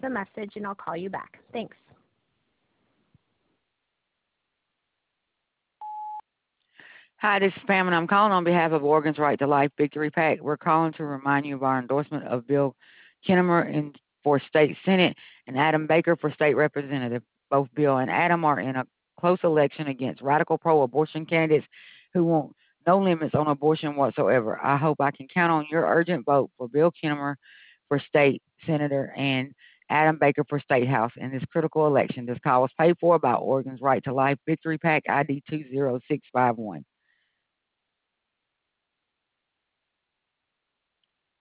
a message and I'll call you back. Thanks. Hi, this is Pam, and I'm calling on behalf of Oregon's Right to Life Victory PAC. We're calling to remind you of our endorsement of Bill Kinnemer for state senate and Adam Baker for state representative. Both Bill and Adam are in a close election against radical pro-abortion candidates who want no limits on abortion whatsoever. I hope I can count on your urgent vote for Bill Kinnemer for state senator and Adam Baker for state house in this critical election. This call was paid for by Oregon's Right to Life Victory PAC ID 20651.